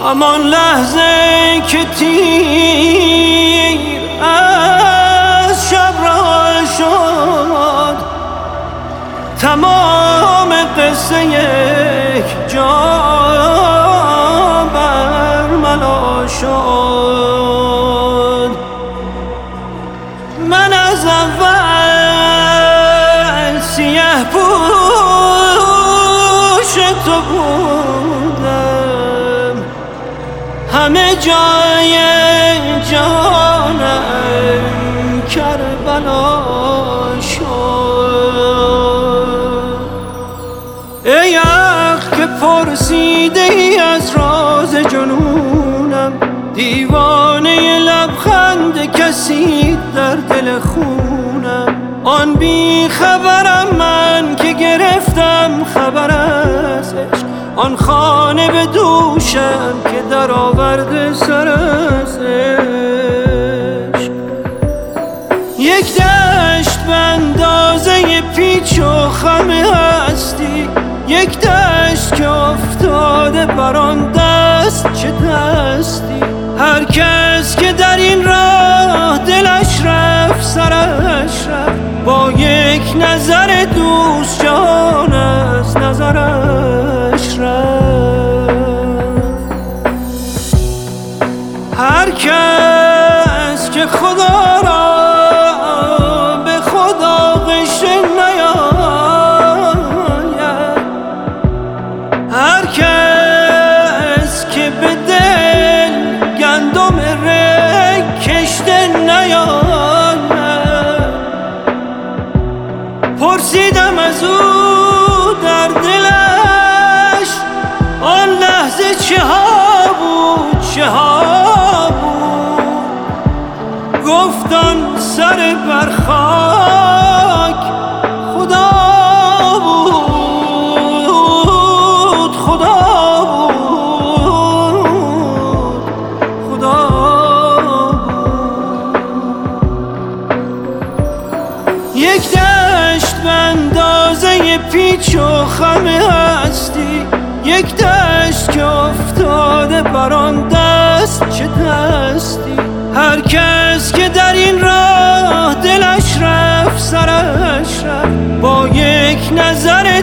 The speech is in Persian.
همان لحظه که تیر از شب را شد، تمام قصه یک جا برملا شد. من از اول سیه پوش تو بودم، همه جای جانم کربلا شد. ای عقل که پرسیده ای از راز جنونم، دیوانه لبخند کسی در دل خونم. آن بی خبرم من که گرفتم خبر از عشق، آن خانه به دوشم که در آورده سر از عشق. یک دشت به اندازه پیچ و خم هستی، یک دشت که افتاده بر آن دست چه دستی. هر کس که در این راه دلش رفت سرش رفت، با یک نظر دوست جان از نظرش رفت. هر کس که خدا را به خدا غشه نیاید، هر کس که به دل گندم رگ کشته نیاید. پرسیدم از او در دلش آن لحظه چه ها بود، چه ها بود. گفت آن سر بر خاک خدا بود، خدا بود، خدا بود. یک دشت به اندازه پیچ و خم هستی، یک دشت که افتاده بر آن دست چه دستی. هر کس که در این راه دلش رفت سرش رفت، با یک نظر